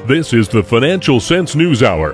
This is the Financial Sense News Hour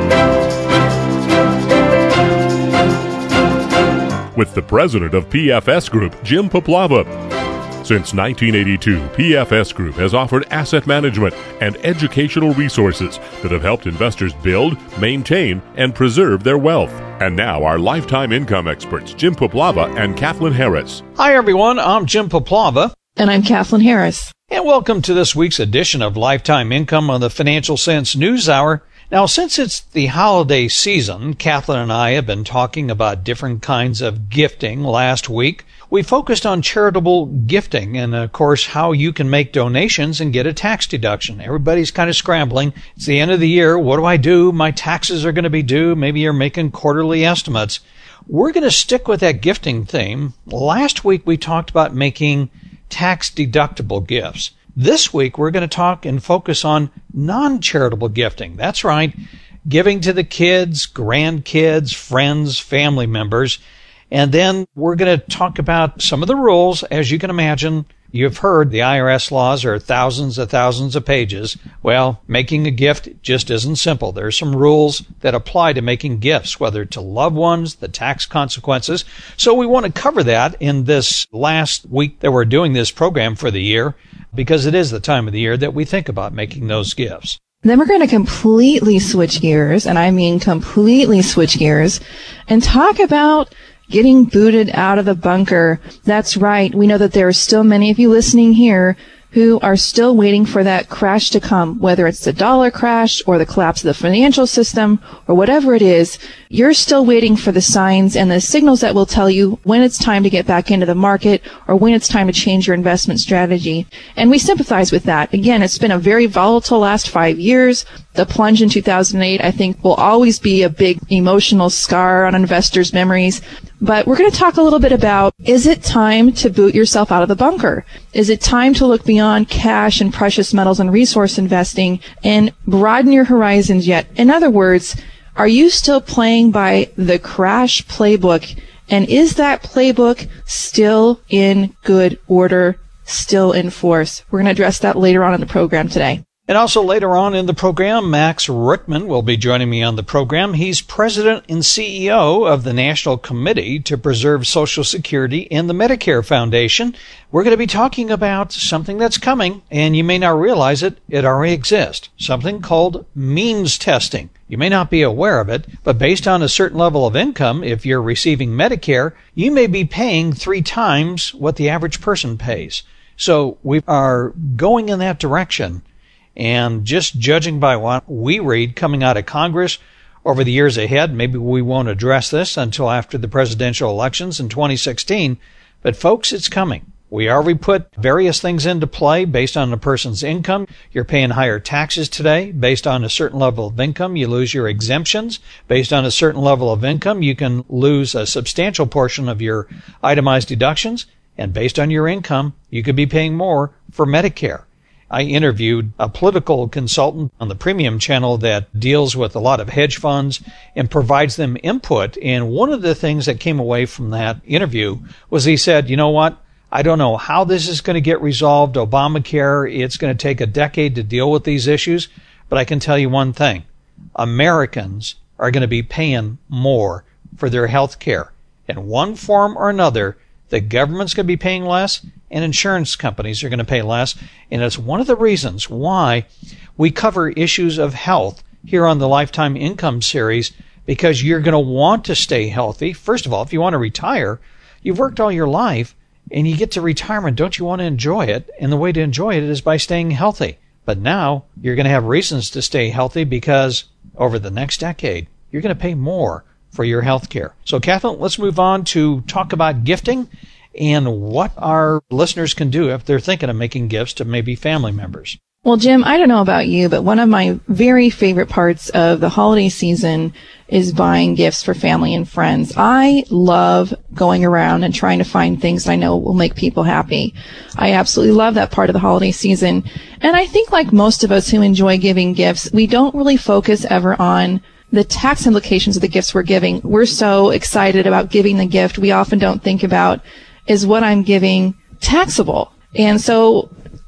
with the president of PFS Group, Jim Poplava. Since 1982, PFS Group has offered asset management and educational resources that have helped investors build, maintain, and preserve their wealth. And now our lifetime income experts, Jim Poplava and Kathleen Harris. Hi, everyone. I'm Jim Poplava. And I'm Kathleen Harris. And welcome to this week's edition of Lifetime Income on the Financial Sense News Hour. Now, since it's the holiday season, Kathleen and I have been talking about different kinds of gifting last week. We focused on charitable gifting and, of course, how you can make donations and get a tax deduction. Everybody's kind of scrambling. It's the end of the year. What do I do? My taxes are going to be due. Maybe you're making quarterly estimates. We're going to stick with that gifting theme. Last week, we talked about making tax-deductible gifts. This week, we're going to talk and focus on non-charitable gifting. That's right, giving to the kids, grandkids, friends, family members. And then we're going to talk about some of the rules. As you can imagine, you've heard the IRS laws are thousands of pages. Well, making a gift just isn't simple. There's some rules that apply to making gifts, whether to loved ones, the tax consequences. So we want to cover that in this last week that we're doing this program for the year, because it is the time of the year that we think about making those gifts. Then we're going to completely switch gears, and I mean completely switch gears, and talk about getting booted out of the bunker. That's right. We know that there are still many of you listening here who are still waiting for that crash to come, whether it's the dollar crash or the collapse of the financial system or whatever it is. You're still waiting for the signs and the signals that will tell you when it's time to get back into the market or when it's time to change your investment strategy. And we sympathize with that. Again, it's been a very volatile last 5 years. The plunge in 2008, I think, will always be a big emotional scar on investors' memories. But we're going to talk a little bit about, is it time to boot yourself out of the bunker? Is it time to look beyond cash and precious metals and resource investing and broaden your horizons yet? In other words, are you still playing by the crash playbook? And is that playbook still in good order, still in force? We're going to address that later on in the program today. And also later on in the program, Max Rickman will be joining me on the program. He's president and CEO of the National Committee to Preserve Social Security and the Medicare Foundation. We're going to be talking about something that's coming, and you may not realize it. It already exists, something called means testing. You may not be aware of it, but based on a certain level of income, if you're receiving Medicare, you may be paying 3 times what the average person pays. So we are going in that direction. And just judging by what we read coming out of Congress over the years ahead, maybe we won't address this until after the presidential elections in 2016. But folks, it's coming. We already put various things into play based on a person's income. You're paying higher taxes today. Based on a certain level of income, you lose your exemptions. Based on a certain level of income, you can lose a substantial portion of your itemized deductions. And based on your income, you could be paying more for Medicare. I interviewed a political consultant on the premium channel that deals with a lot of hedge funds and provides them input. And one of the things that came away from that interview was he said, you know what? I don't know how this is going to get resolved. Obamacare, it's going to take a decade to deal with these issues. But I can tell you one thing. Americans are going to be paying more for their health care. In one form or another, the government's going to be paying less, and insurance companies are going to pay less. And it's one of the reasons why we cover issues of health here on the Lifetime Income series, because you're going to want to stay healthy. First of all, if you want to retire, you've worked all your life, and you get to retirement, don't you want to enjoy it? And the way to enjoy it is by staying healthy. But now you're going to have reasons to stay healthy because over the next decade, you're going to pay more for your health care. So, Kathleen, let's move on to talk about gifting and what our listeners can do if they're thinking of making gifts to maybe family members. Well, Jim, I don't know about you, but one of my very favorite parts of the holiday season is buying gifts for family and friends. I love going around and trying to find things I know will make people happy. I absolutely love that part of the holiday season. And I think like most of us who enjoy giving gifts, we don't really focus ever on the tax implications of the gifts we're giving. We're so excited about giving the gift, we often don't think about, is what I'm giving taxable? And so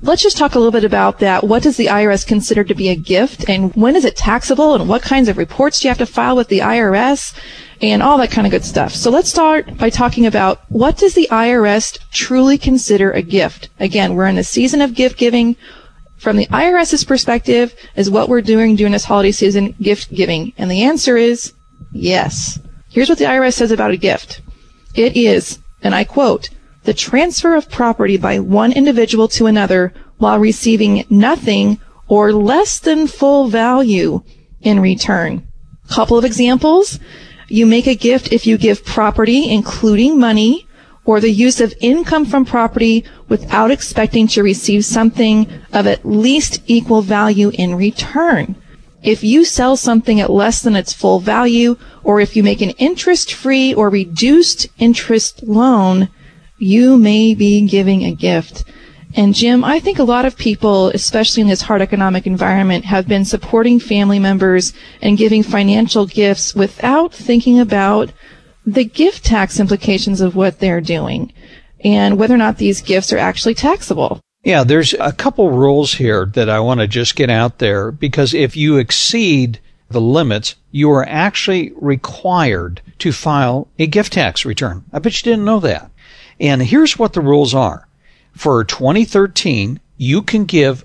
Let's just talk a little bit about that. What does the IRS consider to be a gift, and when is it taxable, and what kinds of reports do you have to file with the IRS, and all that kind of good stuff. So let's start by talking about what does the IRS truly consider a gift. Again, we're in the season of gift giving. From the IRS's perspective, is what we're doing during this holiday season gift giving? And the answer is yes. Here's what the IRS says about a gift. It is, and I quote, the transfer of property by one individual to another while receiving nothing or less than full value in return. Couple of examples. You make a gift if you give property, including money, or the use of income from property without expecting to receive something of at least equal value in return. If you sell something at less than its full value, or if you make an interest-free or reduced interest loan, you may be giving a gift. And Jim, I think a lot of people, especially in this hard economic environment, have been supporting family members and giving financial gifts without thinking about the gift tax implications of what they're doing and whether or not these gifts are actually taxable. Yeah, there's a couple rules here that I want to just get out there, because if you exceed the limits, you are actually required to file a gift tax return. I bet you didn't know that. And here's what the rules are. For 2013, you can give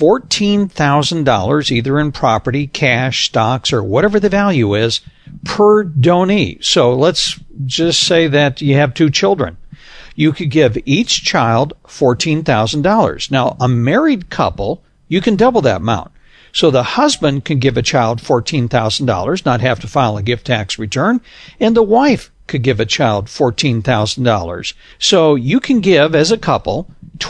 $14,000 either in property, cash, stocks, or whatever the value is per donee. So let's just say that you have 2 children. You could give each child $14,000. Now, a married couple, you can double that amount. So the husband can give a child $14,000, not have to file a gift tax return, and the wife could give a child $14,000. So you can give, as a couple,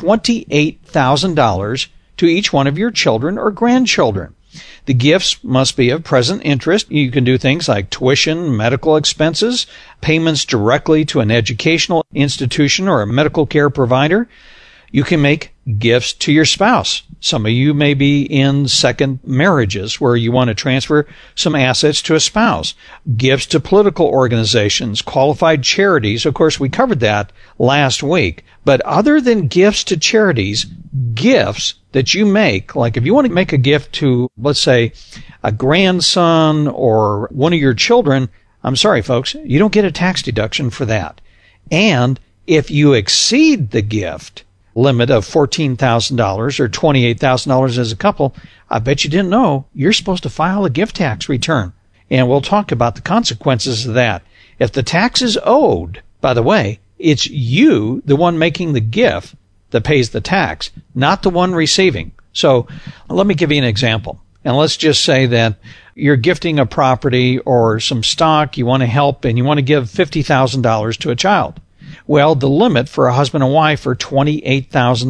$28,000 to each one of your children or grandchildren. The gifts must be of present interest. You can do things like tuition, medical expenses, payments directly to an educational institution or a medical care provider. You can make gifts to your spouse. Some of you may be in second marriages where you want to transfer some assets to a spouse. Gifts to political organizations, qualified charities. Of course, we covered that last week. But other than gifts to charities, gifts that you make, like if you want to make a gift to, let's say, a grandson or one of your children, I'm sorry, folks, you don't get a tax deduction for that. And if you exceed the gift limit of $14,000 or $28,000 as a couple, I bet you didn't know you're supposed to file a gift tax return. And we'll talk about the consequences of that. If the tax is owed, by the way, it's you, the one making the gift, that pays the tax, not the one receiving. So let me give you an example. And let's just say that you're gifting a property or some stock, you want to help, and you want to give $50,000 to a child. Well, the limit for a husband and wife are $28,000.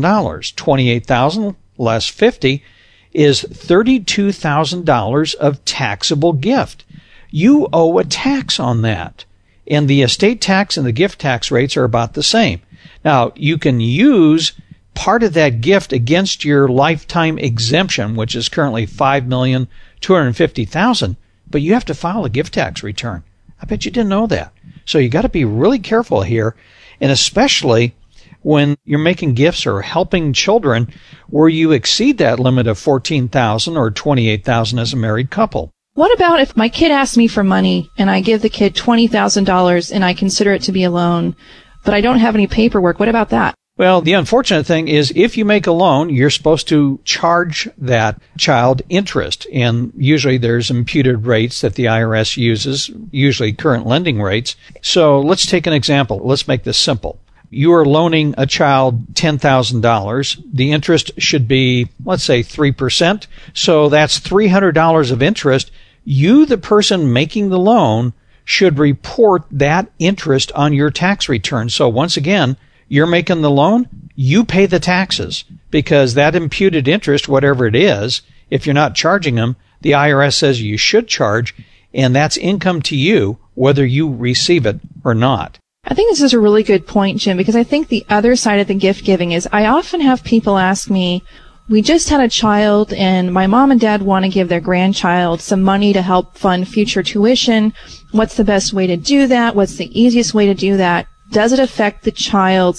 $28,000 less 50 is $32,000 of taxable gift. You owe a tax on that. And the estate tax and the gift tax rates are about the same. Now, you can use part of that gift against your lifetime exemption, which is currently $5,250,000, but you have to file a gift tax return. I bet you didn't know that. So you got to be really careful here, and especially when you're making gifts or helping children where you exceed that limit of $14,000 or $28,000 as a married couple. What about if my kid asks me for money and I give the kid $20,000 and I consider it to be a loan, but I don't have any paperwork? What about that? Well, the unfortunate thing is if you make a loan, you're supposed to charge that child interest. And usually there's imputed rates that the IRS uses, usually current lending rates. So let's take an example. Let's make this simple. You are loaning a child $10,000. The interest should be, let's say, 3%. So that's $300 of interest. You, the person making the loan, should report that interest on your tax return. So once again, you're making the loan, you pay the taxes, because that imputed interest, whatever it is, if you're not charging them, the IRS says you should charge, and that's income to you, whether you receive it or not. I think this is a really good point, Jim, because I think the other side of the gift giving is I often have people ask me, we just had a child and my mom and dad want to give their grandchild some money to help fund future tuition. What's the best way to do that? What's the easiest way to do that? Does it affect the child's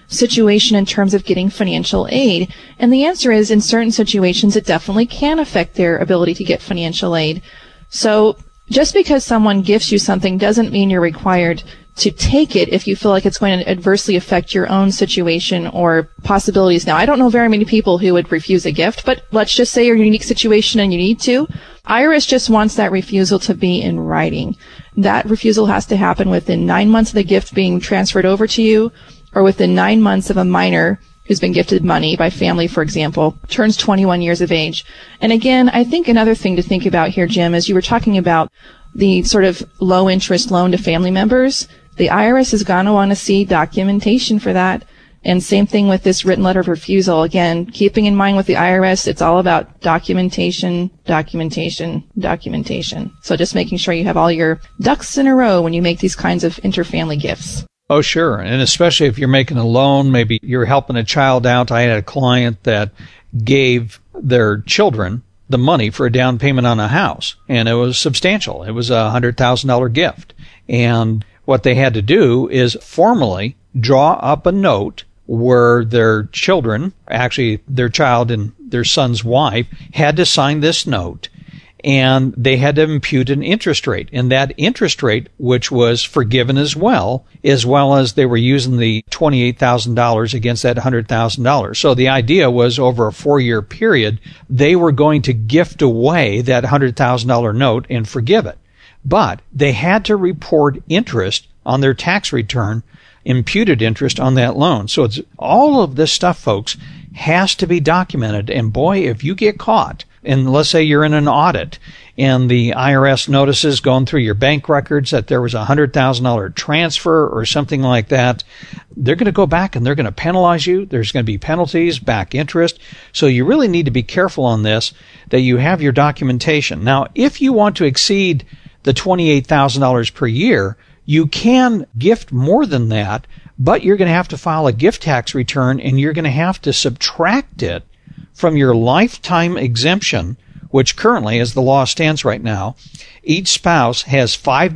situation in terms of getting financial aid? And the answer is, in certain situations, it definitely can affect their ability to get financial aid. So just because someone gifts you something doesn't mean you're required to take it if you feel like it's going to adversely affect your own situation or possibilities. Now, I don't know very many people who would refuse a gift, but let's just say you're in a unique situation and you need to. IRS just wants that refusal to be in writing. That refusal has to happen within 9 months of the gift being transferred over to you, or within 9 months of a minor who's been gifted money by family, for example, turns 21 years of age. And again, I think another thing to think about here, Jim, is you were talking about the sort of low interest loan to family members. The IRS is going to want to see documentation for that. And same thing with this written letter of refusal. Again, keeping in mind with the IRS, it's all about documentation, documentation, documentation. So just making sure you have all your ducks in a row when you make these kinds of interfamily gifts. Oh, sure. And especially if you're making a loan, maybe you're helping a child out. I had a client that gave their children the money for a down payment on a house, and it was substantial. It was a $100,000 gift. And what they had to do is formally draw up a note where their children, actually their child and their son's wife, had to sign this note, and they had to impute an interest rate. And that interest rate, which was forgiven as well as they were using the $28,000 against that $100,000. So the idea was over a 4-year period, they were going to gift away that $100,000 note and forgive it. But they had to report interest on their tax return, imputed interest on that loan. So it's all of this stuff, folks, has to be documented. And boy, if you get caught, and let's say you're in an audit and the IRS notices going through your bank records that there was a $100,000 transfer or something like that, they're going to go back and they're going to penalize you. There's going to be penalties, back interest. So you really need to be careful on this, that you have your documentation. Now, if you want to exceed the $28,000 per year, you can gift more than that, but you're going to have to file a gift tax return and you're going to have to subtract it from your lifetime exemption, which currently, as the law stands right now, each spouse has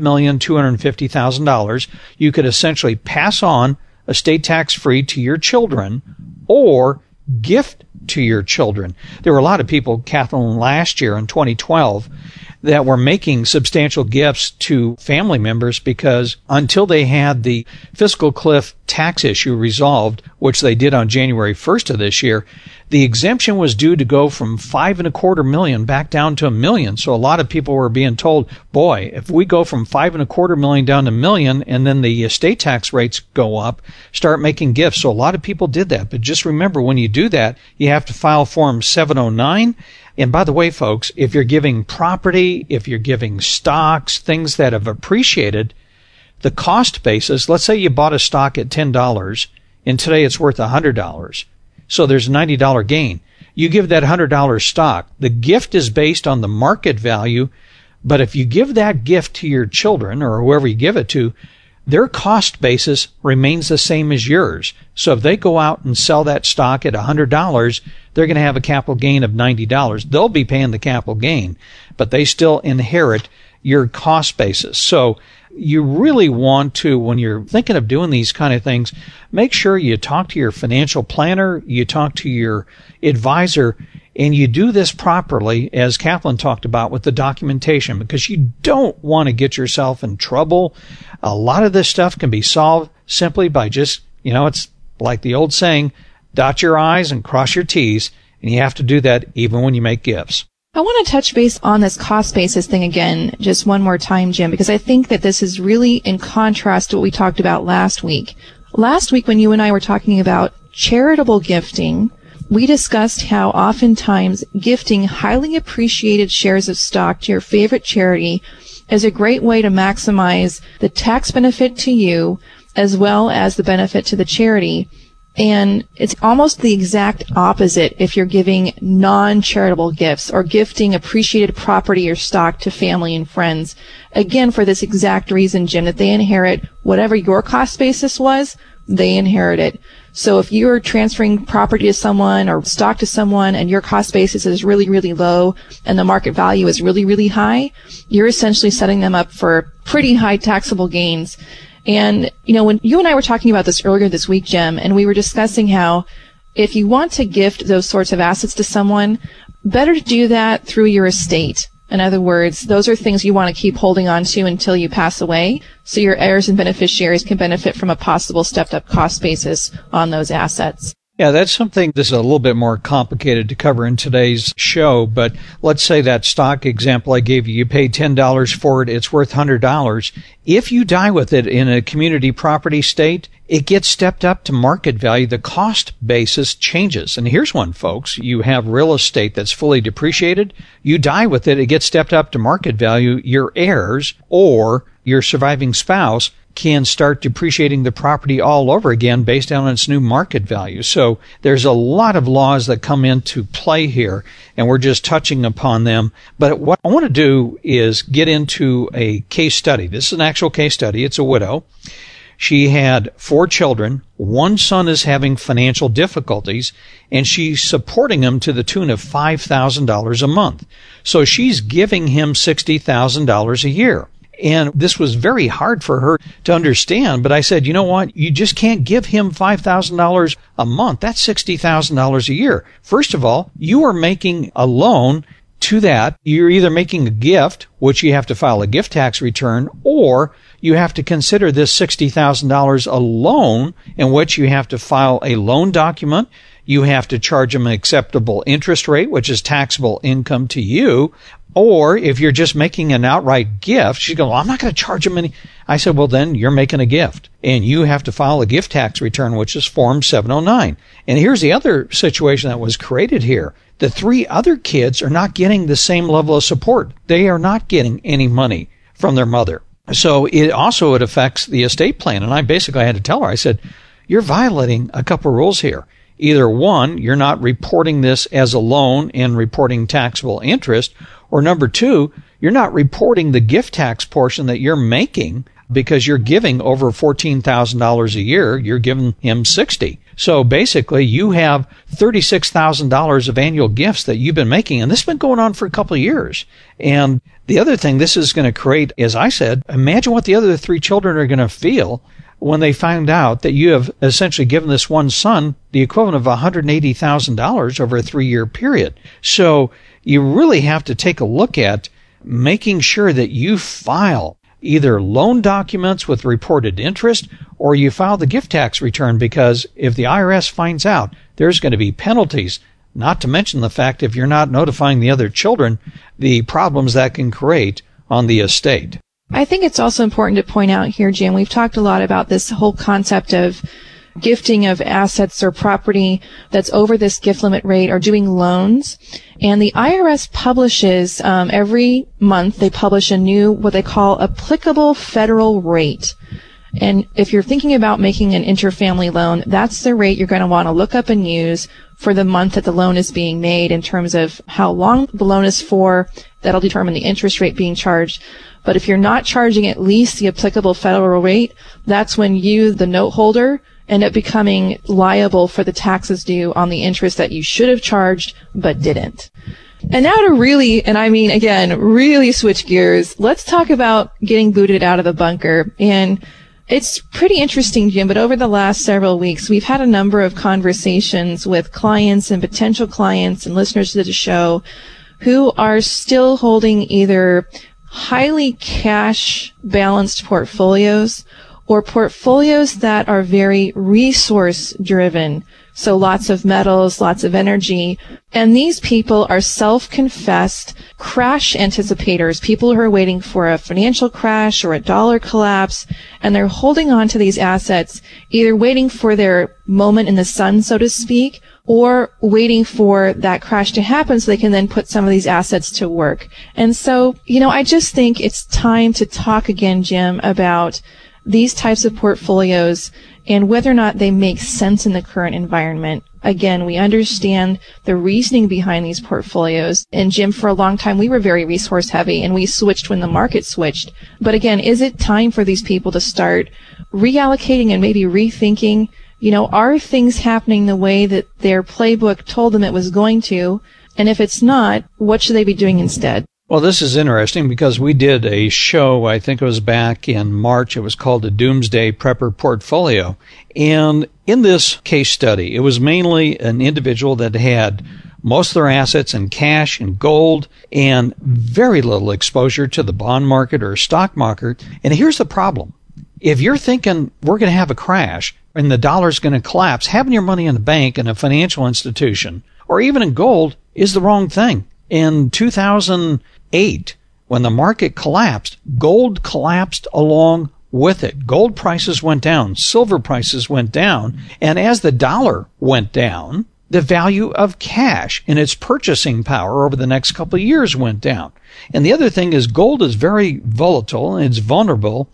$5,250,000. You could essentially pass on estate tax-free to your children or gift to your children. There were a lot of people, Kathleen, last year in 2012, that were making substantial gifts to family members because until they had the fiscal cliff tax issue resolved, which they did on January 1st of this year, the exemption was due to go from $5.25 million back down to $1 million. So a lot of people were being told, boy, if we go from $5.25 million down to $1 million and then the estate tax rates go up, start making gifts. So a lot of people did that. But just remember, when you do that, you have to file Form 709. And by the way, folks, if you're giving property, if you're giving stocks, things that have appreciated, the cost basis, let's say you bought a stock at $10 and today it's worth $100. So there's a $90 gain. You give that $100 stock. The gift is based on the market value, but if you give that gift to your children or whoever you give it to, their cost basis remains the same as yours. So if they go out and sell that stock at $100, they're going to have a capital gain of $90. They'll be paying the capital gain, but they still inherit your cost basis. So you really want to, when you're thinking of doing these kind of things, make sure you talk to your financial planner, you talk to your advisor, and you do this properly, as Kathleen talked about, with the documentation, because you don't want to get yourself in trouble. A lot of this stuff can be solved simply by just, it's like the old saying, dot your I's and cross your T's, and you have to do that even when you make gifts. I want to touch base on this cost basis thing again just one more time, Jim, because I think that this is really in contrast to what we talked about last week. Last week when you and I were talking about charitable gifting, we discussed how oftentimes gifting highly appreciated shares of stock to your favorite charity is a great way to maximize the tax benefit to you as well as the benefit to the charity. And it's almost the exact opposite if you're giving non-charitable gifts or gifting appreciated property or stock to family and friends. Again, for this exact reason, Jim, that they inherit whatever your cost basis was, they inherit it. So if you're transferring property to someone or stock to someone and your cost basis is really, really low and the market value is really, really high, you're essentially setting them up for pretty high taxable gains. And, when you and I were talking about this earlier this week, Jim, and we were discussing how if you want to gift those sorts of assets to someone, better to do that through your estate. In other words, those are things you want to keep holding on to until you pass away, so your heirs and beneficiaries can benefit from a possible stepped-up cost basis on those assets. Yeah, that's something, this is a little bit more complicated to cover in today's show, but let's say that stock example I gave you, you paid $10 for it, it's worth $100. If you die with it in a community property state, it gets stepped up to market value. The cost basis changes. And here's one, folks. You have real estate that's fully depreciated. You die with it, it gets stepped up to market value. Your heirs or your surviving spouse can start depreciating the property all over again based on its new market value. So there's a lot of laws that come into play here, and we're just touching upon them. But what I want to do is get into a case study. This is an actual case study. It's a widow. She had 4 children. One son is having financial difficulties, and she's supporting him to the tune of $5,000 a month. So she's giving him $60,000 a year. And this was very hard for her to understand, but I said, you know what? You just can't give him $5,000 a month. That's $60,000 a year. First of all, you are making a loan to that. You're either making a gift, which you have to file a gift tax return, or you have to consider this $60,000 a loan in which you have to file a loan document. You have to charge him an acceptable interest rate, which is taxable income to you. Or if you're just making an outright gift, she's going, well, I'm not going to charge him any. I said, well, then you're making a gift. And you have to file a gift tax return, which is Form 709. And here's the other situation that was created here. The 3 other kids are not getting the same level of support. They are not getting any money from their mother. So it affects the estate plan. And I basically had to tell her, I said, you're violating a couple rules here. Either one, you're not reporting this as a loan and reporting taxable interest, or number 2, you're not reporting the gift tax portion that you're making because you're giving over $14,000 a year. You're giving him $60,000. So basically, you have $36,000 of annual gifts that you've been making, and this has been going on for a couple of years. And the other thing this is going to create, as I said, imagine what the other 3 children are going to feel when they find out that you have essentially given this one son the equivalent of $180,000 over a 3-year period. So you really have to take a look at making sure that you file either loan documents with reported interest or you file the gift tax return, because if the IRS finds out, there's going to be penalties, not to mention the fact if you're not notifying the other children, the problems that can create on the estate. I think it's also important to point out here, Jim, we've talked a lot about this whole concept of gifting of assets or property that's over this gift limit rate or doing loans. And the IRS publishes, every month, they publish a new, what they call applicable federal rate. And if you're thinking about making an interfamily loan, that's the rate you're going to want to look up and use for the month that the loan is being made in terms of how long the loan is for. That'll determine the interest rate being charged. But if you're not charging at least the applicable federal rate, that's when you, the note holder, end up becoming liable for the taxes due on the interest that you should have charged but didn't. And now to really, and I mean, again, really switch gears, let's talk about getting booted out of the bunker. And it's pretty interesting, Jim, but over the last several weeks, we've had a number of conversations with clients and potential clients and listeners to the show who are still holding either highly cash balanced portfolios or portfolios that are very resource driven. So lots of metals, lots of energy. And these people are self-confessed crash anticipators, people who are waiting for a financial crash or a dollar collapse. And they're holding on to these assets, either waiting for their moment in the sun, so to speak, or waiting for that crash to happen so they can then put some of these assets to work. And so, I just think it's time to talk again, Jim, about these types of portfolios and whether or not they make sense in the current environment. Again, we understand the reasoning behind these portfolios. And Jim, for a long time, we were very resource heavy and we switched when the market switched. But again, is it time for these people to start reallocating and maybe rethinking, are things happening the way that their playbook told them it was going to? And if it's not, what should they be doing instead? Well, this is interesting because we did a show, I think it was back in March. It was called the Doomsday Prepper Portfolio. And in this case study, it was mainly an individual that had most of their assets in cash and gold and very little exposure to the bond market or stock market. And here's the problem. If you're thinking we're going to have a crash and the dollar's going to collapse, having your money in the bank in a financial institution or even in gold is the wrong thing. In 2008, when the market collapsed, gold collapsed along with it. Gold prices went down, silver prices went down, and as the dollar went down, the value of cash and its purchasing power over the next couple of years went down. And the other thing is gold is very volatile and it's vulnerable,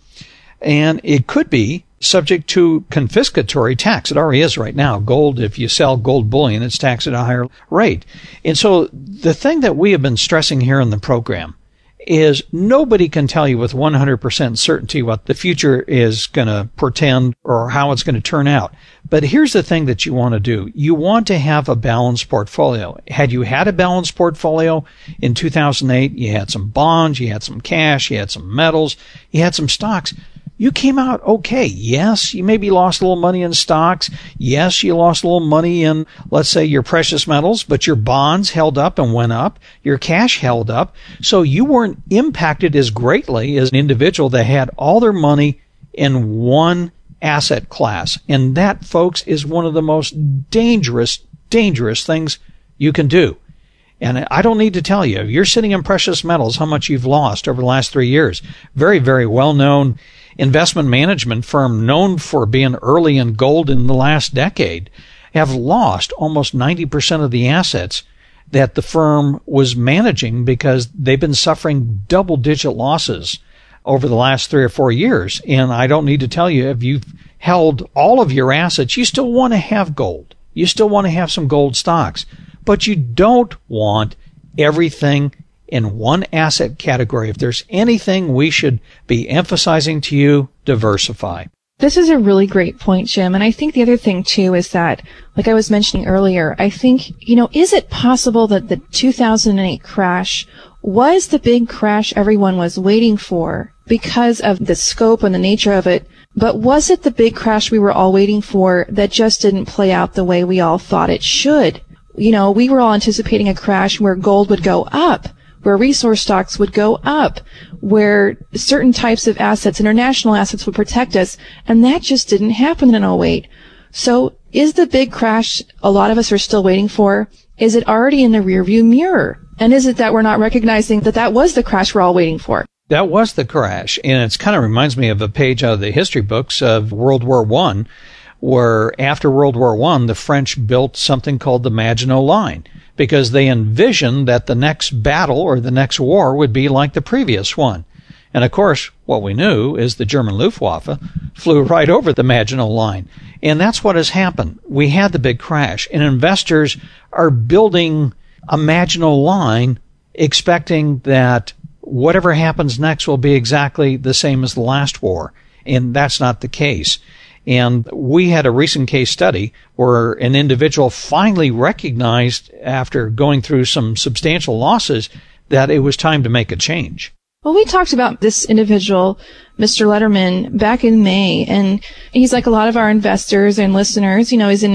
and it could be subject to confiscatory tax. It already is right now. Gold, if you sell gold bullion, it's taxed at a higher rate. And so the thing that we have been stressing here in the program is nobody can tell you with 100% certainty what the future is going to portend or how it's going to turn out. But here's the thing that you want to do. You want to have a balanced portfolio. Had you had a balanced portfolio in 2008, you had some bonds, you had some cash, you had some metals, you had some stocks. You came out okay. Yes, you maybe lost a little money in stocks. Yes, you lost a little money in, let's say, your precious metals, but your bonds held up and went up. Your cash held up. So you weren't impacted as greatly as an individual that had all their money in one asset class. And that, folks, is one of the most dangerous things you can do. And I don't need to tell you, if you're sitting in precious metals, how much you've lost over the last 3 years. Very, very well-known investment management firm known for being early in gold in the last decade have lost almost 90% of the assets that the firm was managing because they've been suffering double-digit losses over the last 3 or 4 years. And I don't need to tell you, if you've held all of your assets, you still want to have gold. You still want to have some gold stocks. But you don't want everything in one asset category. If there's anything we should be emphasizing to you, diversify. This is a really great point, Jim. And I think the other thing, too, is that, like I was mentioning earlier, I think, is it possible that the 2008 crash was the big crash everyone was waiting for because of the scope and the nature of it? But was it the big crash we were all waiting for that just didn't play out the way we all thought it should? We were all anticipating a crash where gold would go up, where resource stocks would go up, where certain types of assets, international assets, would protect us, and that just didn't happen in 2008. So is the big crash a lot of us are still waiting for, is it already in the rearview mirror? And is it that we're not recognizing that that was the crash we're all waiting for? That was the crash, and it kind of reminds me of a page out of the history books of World War I, where after World War I, the French built something called the Maginot Line, because they envisioned that the next battle or the next war would be like the previous one. And of course, what we knew is the German Luftwaffe flew right over the Maginot Line. And that's what has happened. We had the big crash, and investors are building a Maginot Line expecting that whatever happens next will be exactly the same as the last war. And that's not the case. And we had a recent case study where an individual finally recognized, after going through some substantial losses, that it was time to make a change. Well, we talked about this individual, Mr. Letterman, back in May, and he's like a lot of our investors and listeners.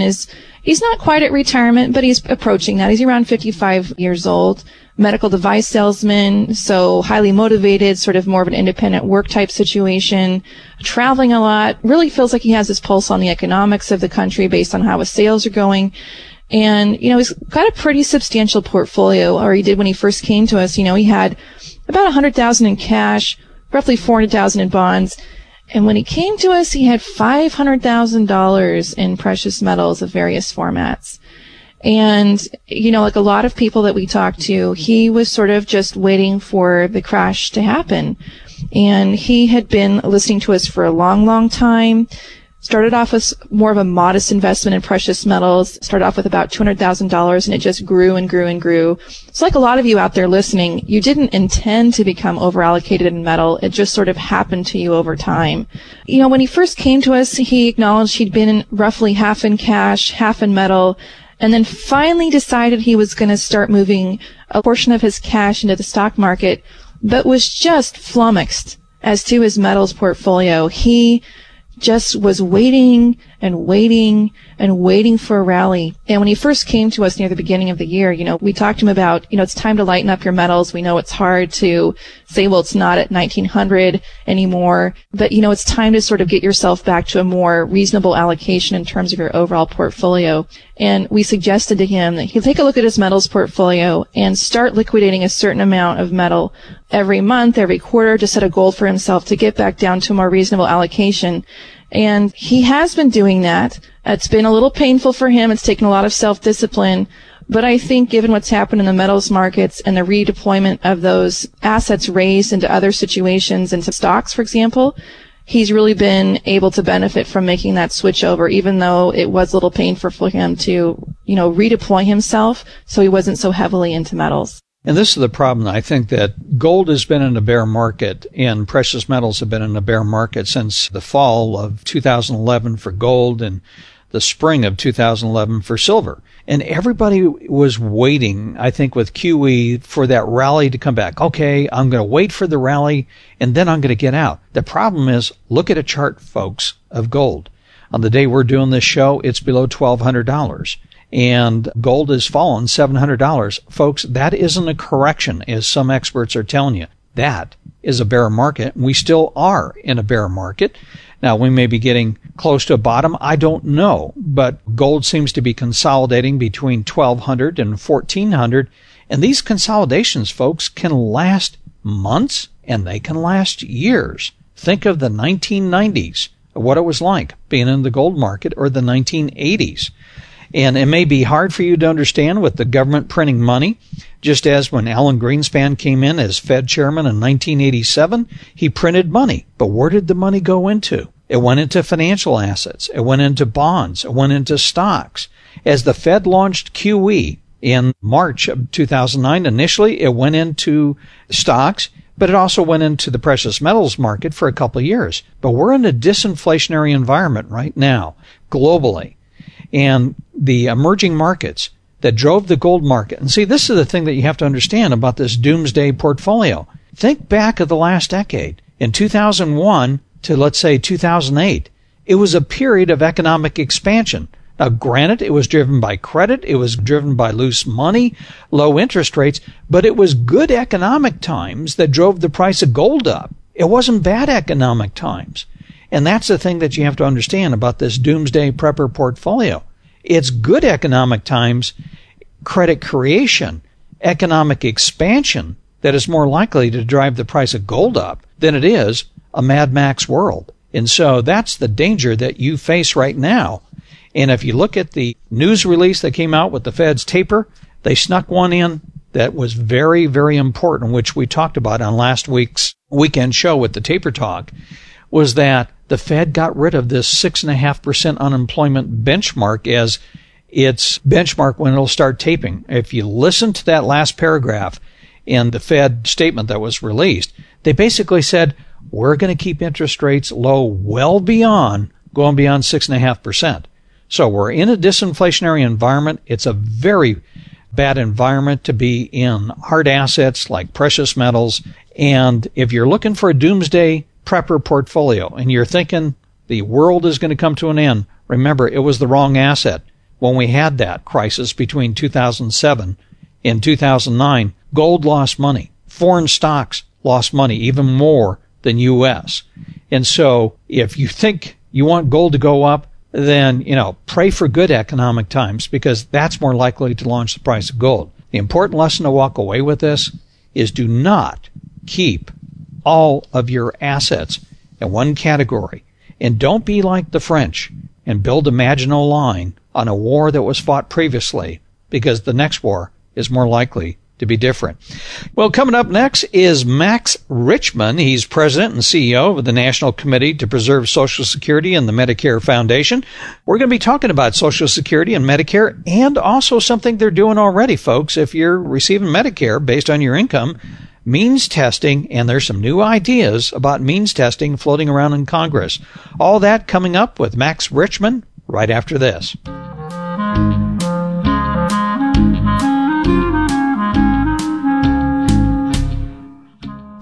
He's not quite at retirement, but he's approaching that. He's around 55 years old, medical device salesman, so highly motivated, sort of more of an independent work type situation, traveling a lot, really feels like he has his pulse on the economics of the country based on how his sales are going. And, he's got a pretty substantial portfolio, or he did when he first came to us. He had about $100,000 in cash, roughly $400,000 in bonds. And when he came to us, he had $500,000 in precious metals of various formats. And, like a lot of people that we talked to, he was sort of just waiting for the crash to happen. And he had been listening to us for a long, long time. Started off with more of a modest investment in precious metals. Started off with about $200,000, and it just grew and grew and grew. So like a lot of you out there listening, you didn't intend to become overallocated in metal. It just sort of happened to you over time. When he first came to us, he acknowledged he'd been roughly half in cash, half in metal. and then finally decided he was going to start moving a portion of his cash into the stock market, but was just flummoxed as to his metals portfolio. He just was waiting and waiting and waiting for a rally. And when he first came to us near the beginning of the year, we talked to him about, it's time to lighten up your metals. We know it's hard to say, well, it's not at 1900 anymore, but it's time to sort of get yourself back to a more reasonable allocation in terms of your overall portfolio. And we suggested to him that he'll take a look at his metals portfolio and start liquidating a certain amount of metal every month, every quarter, to set a goal for himself to get back down to a more reasonable allocation. And he has been doing that. It's been a little painful for him. It's taken a lot of self-discipline. But I think given what's happened in the metals markets and the redeployment of those assets raised into other situations, into stocks, for example, he's really been able to benefit from making that switch over, even though it was a little painful for him to, redeploy himself so he wasn't so heavily into metals. And this is the problem. I think that gold has been in a bear market and precious metals have been in a bear market since the fall of 2011 for gold and the spring of 2011 for silver. And everybody was waiting, I think, with QE for that rally to come back. Okay, I'm going to wait for the rally and then I'm going to get out. The problem is, look at a chart, folks, of gold. On the day we're doing this show, it's below $1,200. And gold has fallen $700. Folks, that isn't a correction, as some experts are telling you. That is a bear market. We still are in a bear market. Now, we may be getting close to a bottom. I don't know. But gold seems to be consolidating between $1,200 and $1,400. And these consolidations, folks, can last months and they can last years. Think of the 1990s, what it was like being in the gold market, or the 1980s. And it may be hard for you to understand with the government printing money, just as when Alan Greenspan came in as Fed chairman in 1987, he printed money. But where did the money go into? It went into financial assets. It went into bonds. It went into stocks. As the Fed launched QE in March of 2009, initially it went into stocks, but it also went into the precious metals market for a couple of years. But we're in a disinflationary environment right now, globally. And the emerging markets that drove the gold market. And see, this is the thing that you have to understand about this doomsday portfolio. Think back of the last decade. In 2001 to, let's say, 2008, it was a period of economic expansion. Now, granted, it was driven by credit. It was driven by loose money, low interest rates. But it was good economic times that drove the price of gold up. It wasn't bad economic times. And that's the thing that you have to understand about this doomsday prepper portfolio. It's good economic times, credit creation, economic expansion that is more likely to drive the price of gold up than it is a Mad Max world. And so that's the danger that you face right now. And if you look at the news release that came out with the Fed's taper, they snuck one in that was very, very important, which we talked about on last week's weekend show with the Taper Talk, was that the Fed got rid of this 6.5% unemployment benchmark as its benchmark when it'll start tapering. If you listen to that last paragraph in the Fed statement that was released, they basically said, we're going to keep interest rates low well beyond, going beyond 6.5%. So we're in a disinflationary environment. It's a very bad environment to be in hard assets like precious metals. And if you're looking for a doomsday prepper portfolio and you're thinking the world is going to come to an end, remember, it was the wrong asset. When we had that crisis between 2007 and 2009, gold lost money. Foreign stocks lost money, even more than U.S. And so if you think you want gold to go up, then, pray for good economic times, because that's more likely to launch the price of gold. The important lesson to walk away with this is do not keep all of your assets in one category. And don't be like the French and build a Maginot Line on a war that was fought previously, because the next war is more likely to be different. Well, coming up next is Max Richman. He's president and CEO of the National Committee to Preserve Social Security and the Medicare Foundation. We're going to be talking about Social Security and Medicare, and also something they're doing already, folks. If you're receiving Medicare based on your income, means testing, and there's some new ideas about means testing floating around in Congress. All that coming up with Max Richman right after this.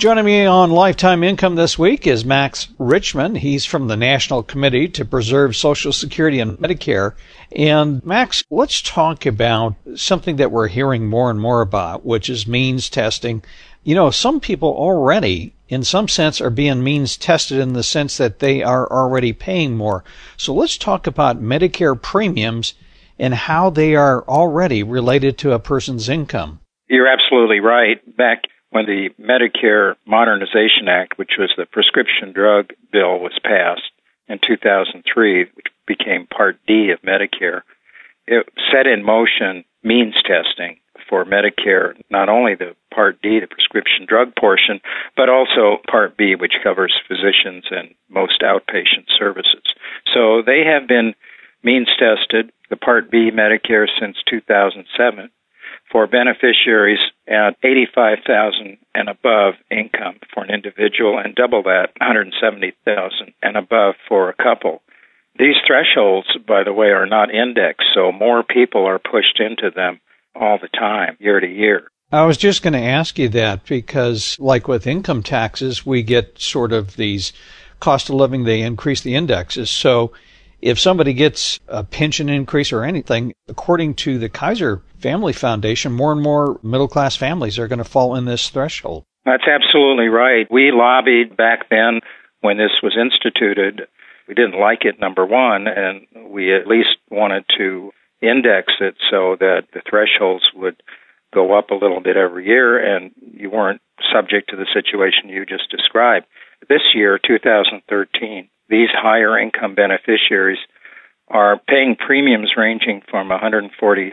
Joining me on Lifetime Income this week is Max Richman. He's from the National Committee to Preserve Social Security and Medicare. And Max, let's talk about something that we're hearing more and more about, which is means testing. You know, some people already, in some sense, are being means tested in the sense that they are already paying more. So let's talk about Medicare premiums and how they are already related to a person's income. You're absolutely right. Back when the Medicare Modernization Act, which was the prescription drug bill, was passed in 2003, which became Part D of Medicare, it set in motion means testing for Medicare, not only the Part D, the prescription drug portion, but also Part B, which covers physicians and most outpatient services. So they have been means tested, the Part B Medicare, since 2007. For beneficiaries at $85,000 and above income for an individual, and double that, $170,000 and above for a couple. These thresholds, by the way, are not indexed, so more people are pushed into them all the time, year to year. I was just going to ask you that because, like with income taxes, we get sort of these cost of living, they increase the indexes. So if somebody gets a pension increase or anything, according to the Kaiser Family Foundation, more and more middle-class families are going to fall in this threshold. That's absolutely right. We lobbied back then when this was instituted. We didn't like it, number one, and we at least wanted to index it so that the thresholds would go up a little bit every year and you weren't subject to the situation you just described. This year, 2013, these higher income beneficiaries are paying premiums ranging from $146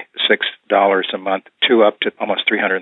a month to up to almost $336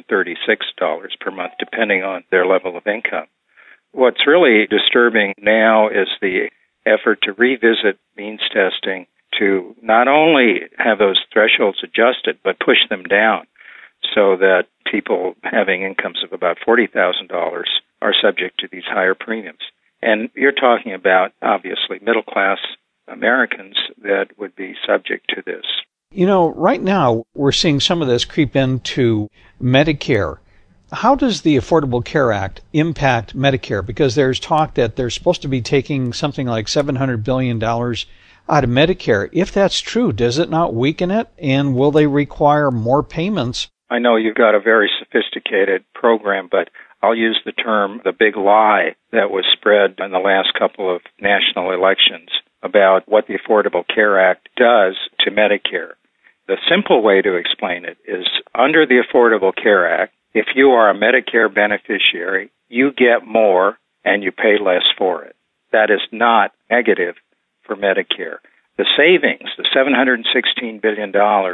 per month, depending on their level of income. What's really disturbing now is the effort to revisit means testing to not only have those thresholds adjusted, but push them down so that people having incomes of about $40,000 are subject to these higher premiums. And you're talking about, obviously, middle-class Americans that would be subject to this. You know, right now, we're seeing some of this creep into Medicare. How does the Affordable Care Act impact Medicare? Because there's talk that they're supposed to be taking something like $700 billion out of Medicare. If that's true, does it not weaken it? And will they require more payments? I know you've got a very sophisticated program, but I'll use the term the big lie that was spread in the last couple of national elections about what the Affordable Care Act does to Medicare. The simple way to explain it is under the Affordable Care Act, if you are a Medicare beneficiary, you get more and you pay less for it. That is not negative for Medicare. The savings, the $716 billion,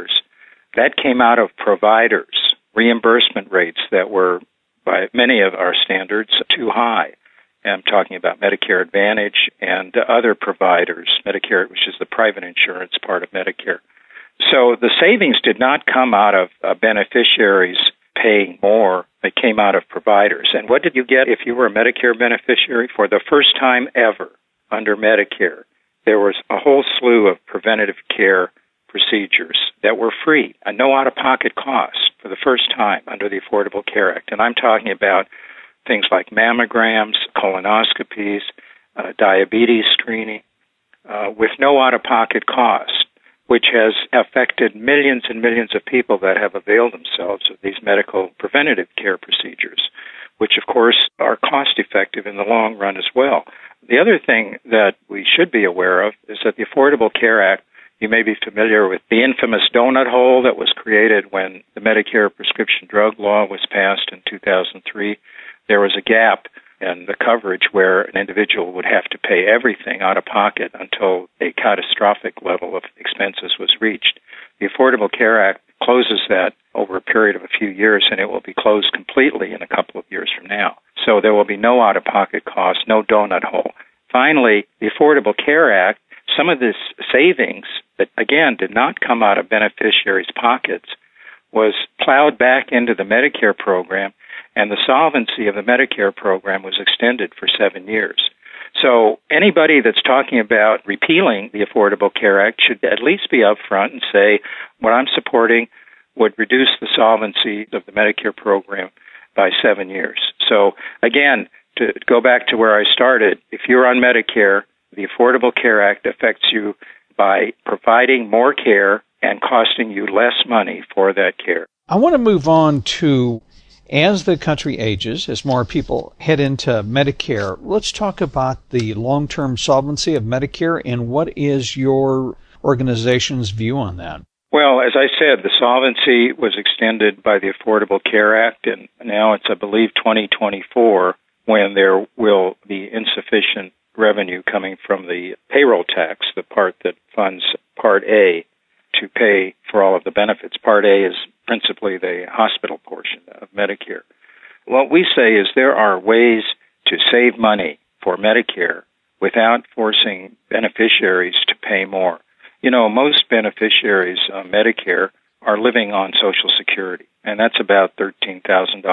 that came out of providers' reimbursement rates that were, by many of our standards, too high. I'm talking about Medicare Advantage and other providers, Medicare, which is the private insurance part of Medicare. So the savings did not come out of beneficiaries paying more. They came out of providers. And what did you get if you were a Medicare beneficiary? For the first time ever under Medicare, there was a whole slew of preventative care procedures that were free, a no out-of-pocket cost for the first time under the Affordable Care Act. And I'm talking about things like mammograms, colonoscopies, diabetes screening, with no out-of-pocket cost, which has affected millions and millions of people that have availed themselves of these medical preventative care procedures, which, of course, are cost-effective in the long run as well. The other thing that we should be aware of is that the Affordable Care Act, you may be familiar with the infamous donut hole that was created when the Medicare prescription drug law was passed in 2003. There was a gap in the coverage where an individual would have to pay everything out of pocket until a catastrophic level of expenses was reached. The Affordable Care Act closes that over a period of a few years, and it will be closed completely in a couple of years from now. So there will be no out-of-pocket costs, no donut hole. Finally, the Affordable Care Act, some of this savings that, again, did not come out of beneficiaries' pockets was plowed back into the Medicare program, and the solvency of the Medicare program was extended for 7 years. So anybody that's talking about repealing the Affordable Care Act should at least be upfront and say, what I'm supporting would reduce the solvency of the Medicare program by 7 years. So, again, to go back to where I started, if you're on Medicare, the Affordable Care Act affects you by providing more care and costing you less money for that care. I want to move on to, as the country ages, as more people head into Medicare, let's talk about the long-term solvency of Medicare, and what is your organization's view on that? Well, as I said, the solvency was extended by the Affordable Care Act, and now it's, I believe, 2024, when there will be insufficient revenue coming from the payroll tax, the part that funds Part A, to pay for all of the benefits. Part A is principally the hospital portion of Medicare. What we say is there are ways to save money for Medicare without forcing beneficiaries to pay more. You know, most beneficiaries on Medicare are living on Social Security, and that's about $13,000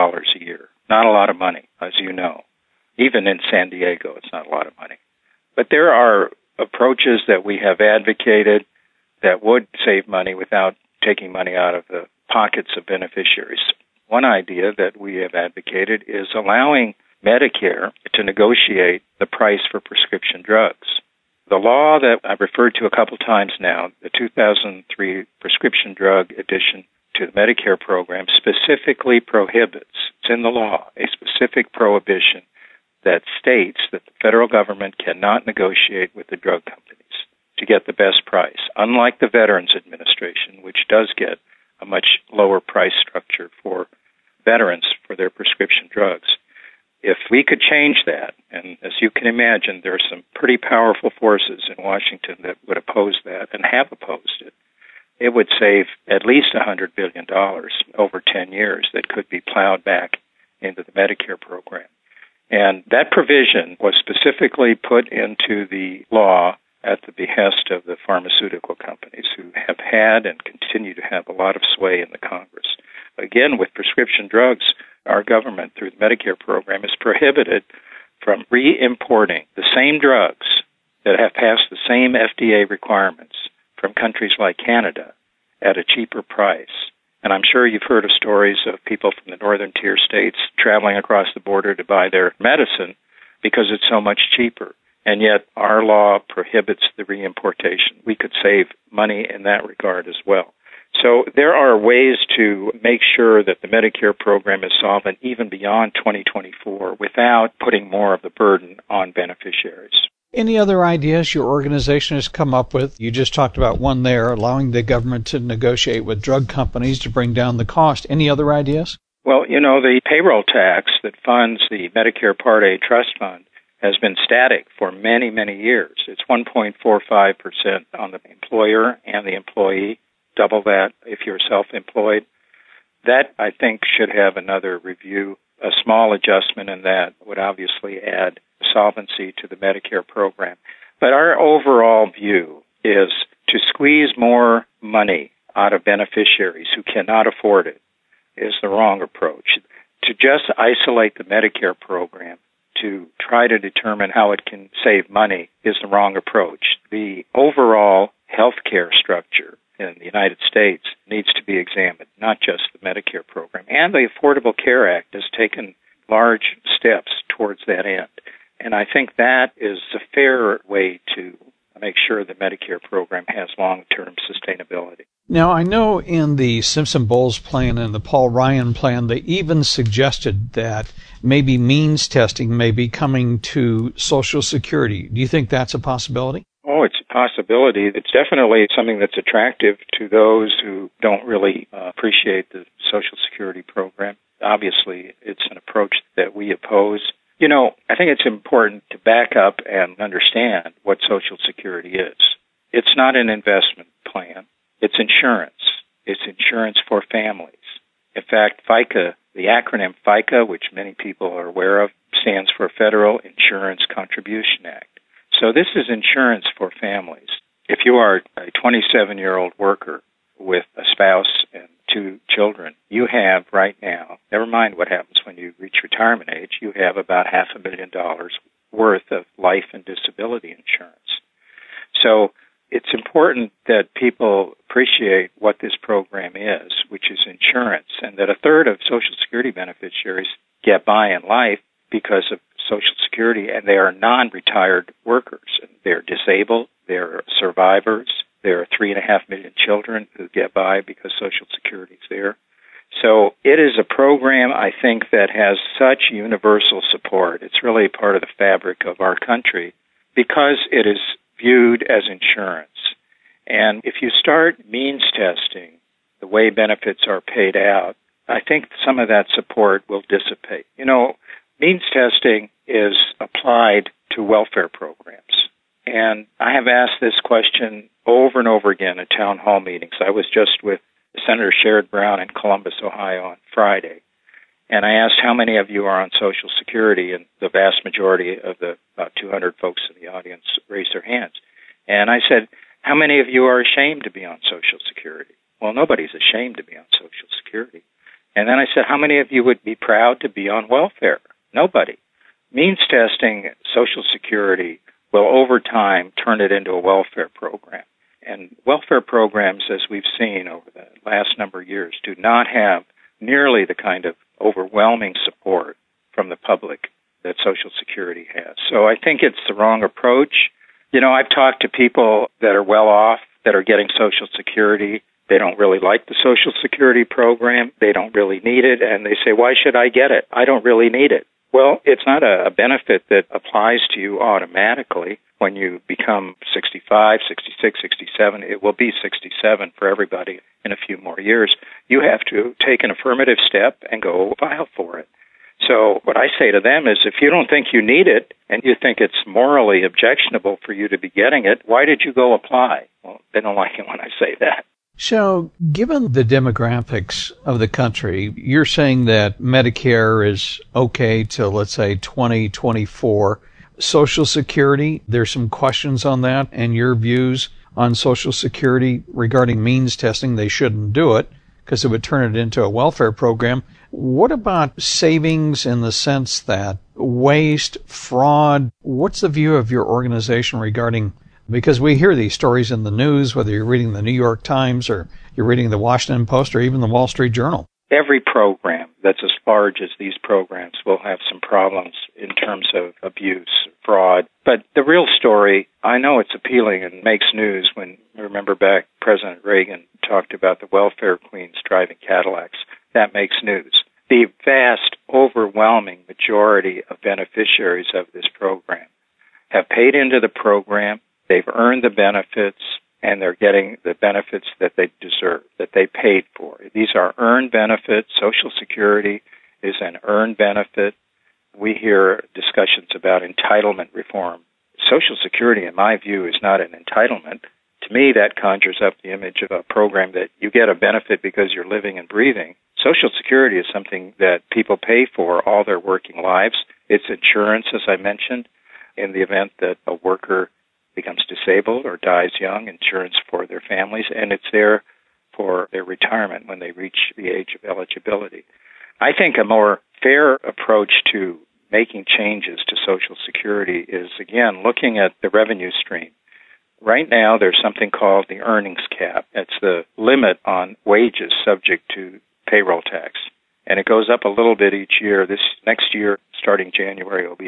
a year. Not a lot of money, as you know. Even in San Diego, it's not a lot of money. But there are approaches that we have advocated that would save money without taking money out of the pockets of beneficiaries. One idea that we have advocated is allowing Medicare to negotiate the price for prescription drugs. The law that I've referred to a couple times now, the 2003 Prescription Drug Addition to the Medicare program, specifically prohibits, it's in the law, a specific prohibition that states that the federal government cannot negotiate with the drug companies to get the best price, unlike the Veterans Administration, which does get a much lower price structure for veterans for their prescription drugs. If we could change that, and as you can imagine, there are some pretty powerful forces in Washington that would oppose that and have opposed it, it would save at least $100 billion over 10 years that could be plowed back into the Medicare program. And that provision was specifically put into the law at the behest of the pharmaceutical companies, who have had and continue to have a lot of sway in the Congress. Again, with prescription drugs, our government, through the Medicare program, is prohibited from re-importing the same drugs that have passed the same FDA requirements from countries like Canada at a cheaper price. And I'm sure you've heard of stories of people from the northern tier states traveling across the border to buy their medicine because it's so much cheaper. And yet our law prohibits the reimportation. We could save money in that regard as well. So there are ways to make sure that the Medicare program is solvent even beyond 2024 without putting more of the burden on beneficiaries. Any other ideas your organization has come up with? You just talked about one there, allowing the government to negotiate with drug companies to bring down the cost. Any other ideas? Well, you know, the payroll tax that funds the Medicare Part A trust fund has been static for many, many years. It's 1.45% on the employer and the employee, double that if you're self-employed. That, I think, should have another review. A small adjustment in that would obviously add solvency to the Medicare program. But our overall view is to squeeze more money out of beneficiaries who cannot afford it is the wrong approach. To just isolate the Medicare program to try to determine how it can save money is the wrong approach. The overall health care structure in the United States needs to be examined, not just the Medicare program. And the Affordable Care Act has taken large steps towards that end. And I think that is a fair way to make sure the Medicare program has long-term sustainability. Now, I know in the Simpson-Bowles plan and the Paul Ryan plan, they even suggested that maybe means testing may be coming to Social Security. Do you think that's a possibility? Oh, it's a possibility. It's definitely something that's attractive to those who don't really appreciate the Social Security program. Obviously, it's an approach that we oppose. You know, I think it's important to back up and understand what Social Security is. It's not an investment plan. It's insurance. It's insurance for families. In fact, FICA, the acronym FICA, which many people are aware of, stands for Federal Insurance Contribution Act. So this is insurance for families. If you are a 27-year-old worker with a spouse and 2 children, you have right now, never mind what happens when you reach retirement age, you have about $500,000 worth of life and disability insurance. So it's important that people appreciate what this program is, which is insurance, and that a third of Social Security beneficiaries get by in life because of Social Security, and they are non-retired workers. They're disabled, they're survivors, there are 3.5 million children who get by because Social Security is there. So it is a program, I think, that has such universal support. It's really part of the fabric of our country because it is viewed as insurance. And if you start means testing the way benefits are paid out, I think some of that support will dissipate. You know, means testing is applied to welfare programs. And I have asked this question over and over again at town hall meetings. I was just with Senator Sherrod Brown in Columbus, Ohio on Friday. And I asked how many of you are on Social Security, and the vast majority of the about 200 folks in the audience raised their hands. And I said, how many of you are ashamed to be on Social Security? Well, nobody's ashamed to be on Social Security. And then I said, how many of you would be proud to be on welfare? Nobody. Means testing Social Security will over time turn it into a welfare program. And welfare programs, as we've seen over the last number of years, do not have nearly the kind of overwhelming support from the public that Social Security has. So I think it's the wrong approach. You know, I've talked to people that are well off, that are getting Social Security. They don't really like the Social Security program. They don't really need it. And they say, why should I get it? I don't really need it. Well, it's not a benefit that applies to you automatically. When you become 65, 66, 67, it will be 67 for everybody in a few more years. You have to take an affirmative step and go file for it. So what I say to them is, if you don't think you need it and you think it's morally objectionable for you to be getting it, why did you go apply? Well, they don't like it when I say that. So, given the demographics of the country, you're saying that Medicare is okay till, let's say, 2024. Social Security, there's some questions on that, and your views on Social Security regarding means testing. They shouldn't do it because it would turn it into a welfare program. What about savings in the sense that waste, fraud? What's the view of your organization regarding, because we hear these stories in the news, whether you're reading the New York Times or you're reading the Washington Post or even the Wall Street Journal? Every program that's as large as these programs will have some problems in terms of abuse, fraud. But the real story, I know it's appealing and makes news when, remember back, President Reagan talked about the welfare queens driving Cadillacs. That makes news. The vast, overwhelming majority of beneficiaries of this program have paid into the program, they've earned the benefits, and they're getting the benefits that they deserve, that they paid for. These are earned benefits. Social Security is an earned benefit. We hear discussions about entitlement reform. Social Security, in my view, is not an entitlement. To me, that conjures up the image of a program that you get a benefit because you're living and breathing. Social Security is something that people pay for all their working lives. It's insurance, as I mentioned, in the event that a worker becomes disabled or dies young, insurance for their families, and it's there for their retirement when they reach the age of eligibility. I think a more fair approach to making changes to Social Security is, again, looking at the revenue stream. Right now, there's something called the earnings cap. It's the limit on wages subject to payroll tax. And it goes up a little bit each year. This next year, starting January, it will be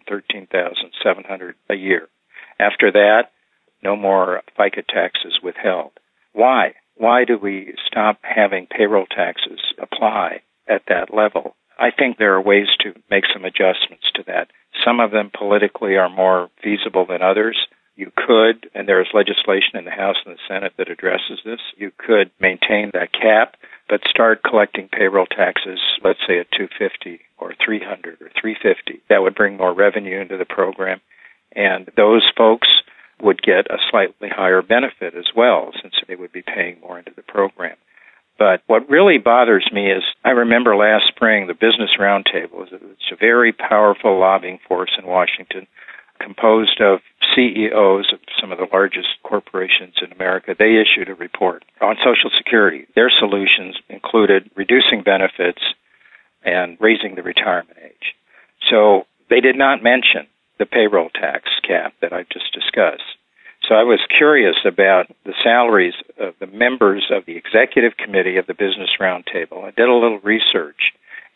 $113,700 a year. After that, no more FICA taxes withheld. Why? Why do we stop having payroll taxes apply at that level? I think there are ways to make some adjustments to that. Some of them politically are more feasible than others. You could, and there is legislation in the House and the Senate that addresses this, you could maintain that cap, but start collecting payroll taxes, let's say at $250 or $300 or $350. That would bring more revenue into the program. And those folks would get a slightly higher benefit as well, since they would be paying more into the program. But what really bothers me is, I remember last spring, the Business Roundtable. It's a very powerful lobbying force in Washington, composed of CEOs of some of the largest corporations in America. They issued a report on Social Security. Their solutions included reducing benefits and raising the retirement age. So they did not mention the payroll tax cap that I've just discussed. So I was curious about the salaries of the members of the executive committee of the Business Roundtable. I did a little research,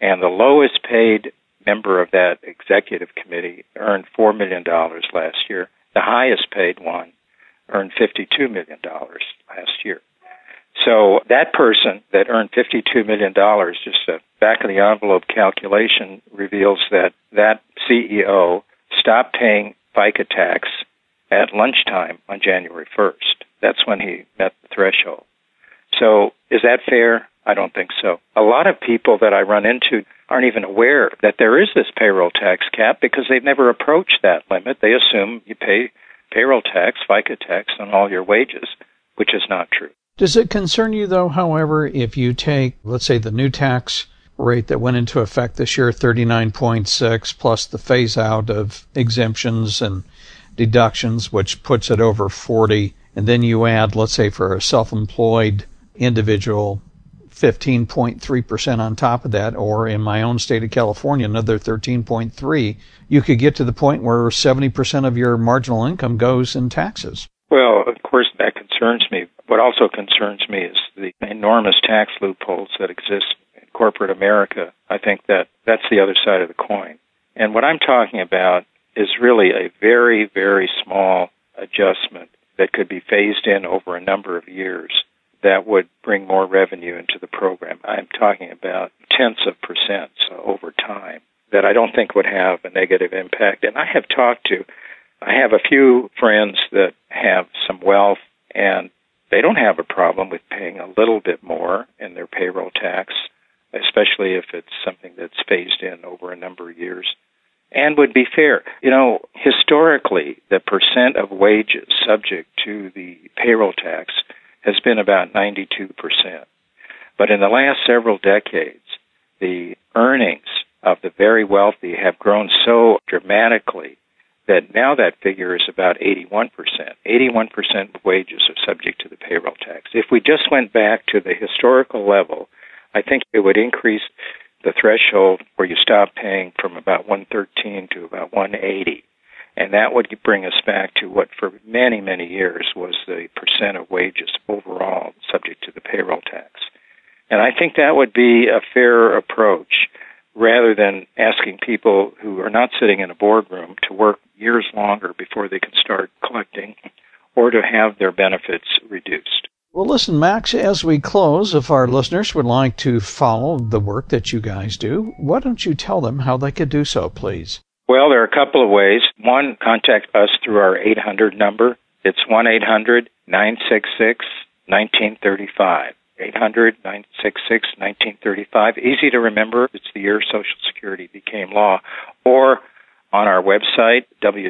And the lowest paid member of that executive committee earned $4 million last year. The highest paid one earned $52 million last year. So that person that earned $52 million, just a back-of-the-envelope calculation reveals that that CEO stopped paying FICA tax at lunchtime on January 1st. That's when he met the threshold. So is that fair? I don't think so. A lot of people that I run into aren't even aware that there is this payroll tax cap because they've never approached that limit. They assume you pay payroll tax, FICA tax on all your wages, which is not true. Does it concern you, though, however, if you take, let's say, the new tax rate that went into effect this year, 39.6, plus the phase-out of exemptions and deductions, which puts it over 40, and then you add, let's say, for a self-employed individual, 15.3% on top of that, or in my own state of California, another 13.3%, you could get to the point where 70% of your marginal income goes in taxes. Well, of course, that concerns me. What also concerns me is the enormous tax loopholes that exist in corporate America. I think that that's the other side of the coin. And what I'm talking about is really a very, very small adjustment that could be phased in over a number of years that would bring more revenue into the program. I'm talking about tenths of percent over time that I don't think would have a negative impact. And I have a few friends that have some wealth, and they don't have a problem with paying a little bit more in their payroll tax, especially if it's something that's phased in over a number of years, and would be fair. You know, historically, the percent of wages subject to the payroll tax has been about 92%. But in the last several decades, the earnings of the very wealthy have grown so dramatically that now that figure is about 81%. 81% of wages are subject to the payroll tax. If we just went back to the historical level, I think it would increase the threshold where you stop paying from about 113 to about 180. And that would bring us back to what for many, many years was the percent of wages overall subject to the payroll tax. And I think that would be a fair approach rather than asking people who are not sitting in a boardroom to work years longer before they can start collecting or to have their benefits reduced. Well, listen, Max, as we close, if our listeners would like to follow the work that you guys do, why don't you tell them how they could do so, please? Well, there are a couple of ways. One, contact us through our 800 number. It's 1-800-966-1935. 800-966-1935. Easy to remember. It's the year Social Security became law. Or on our website,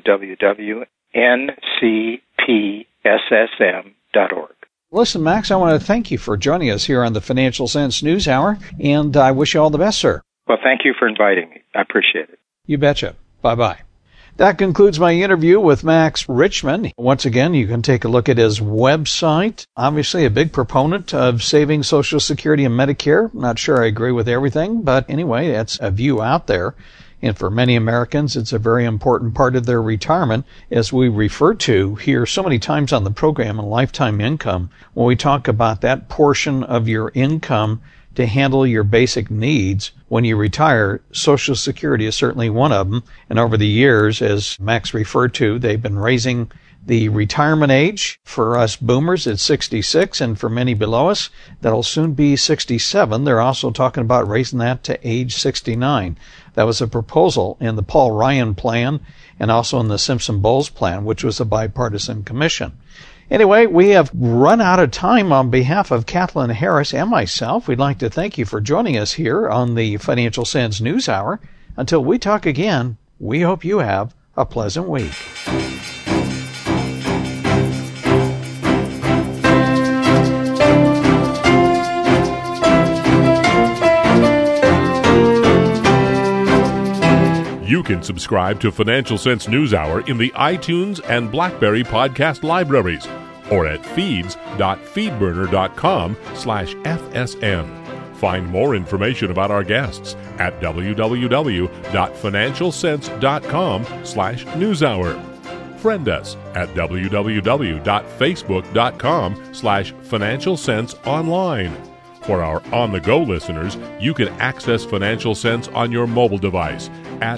www.ncpssm.org. Listen, Max, I want to thank you for joining us here on the Financial Sense News Hour, and I wish you all the best, sir. Well, thank you for inviting me. I appreciate it. You betcha. Bye-bye. That concludes my interview with Max Richman. Once again, you can take a look at his website. Obviously, a big proponent of saving Social Security and Medicare. Not sure I agree with everything, but anyway, that's a view out there. And for many Americans, it's a very important part of their retirement, as we refer to here so many times on the program in lifetime income, when we talk about that portion of your income to handle your basic needs when you retire. Social Security is certainly one of them. And over the years, as Max referred to, they've been raising the retirement age. For us boomers, it's 66, and for many below us, that'll soon be 67. They're also talking about raising that to age 69. That was a proposal in the Paul Ryan plan and also in the Simpson-Bowles plan, which was a bipartisan commission. Anyway, we have run out of time. On behalf of Kathleen Harris and myself, we'd like to thank you for joining us here on the Financial Sense News Hour. Until we talk again, we hope you have a pleasant week. You can subscribe to Financial Sense News Hour in the iTunes and BlackBerry podcast libraries or at feeds.feedburner.com/FSN. Find more information about our guests at www.financialsense.com/newshour. Friend us at www.facebook.com/financialsenseonline. For our on-the-go listeners, you can access Financial Sense on your mobile device at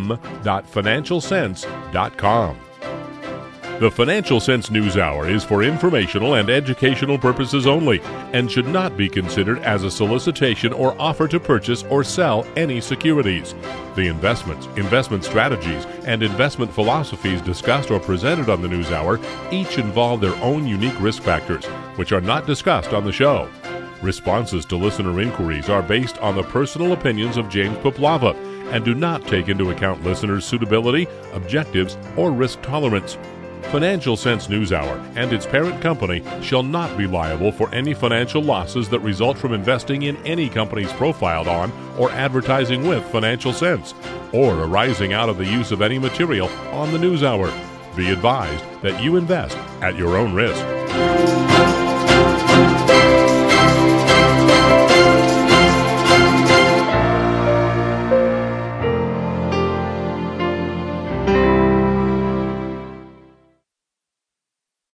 m.financialsense.com. The Financial Sense News Hour is for informational and educational purposes only and should not be considered as a solicitation or offer to purchase or sell any securities. The investments, investment strategies, and investment philosophies discussed or presented on the News Hour each involve their own unique risk factors, which are not discussed on the show. Responses to listener inquiries are based on the personal opinions of James Puplava and do not take into account listeners' suitability, objectives, or risk tolerance. Financial Sense News Hour and its parent company shall not be liable for any financial losses that result from investing in any companies profiled on or advertising with Financial Sense, or arising out of the use of any material on the News Hour. Be advised that you invest at your own risk.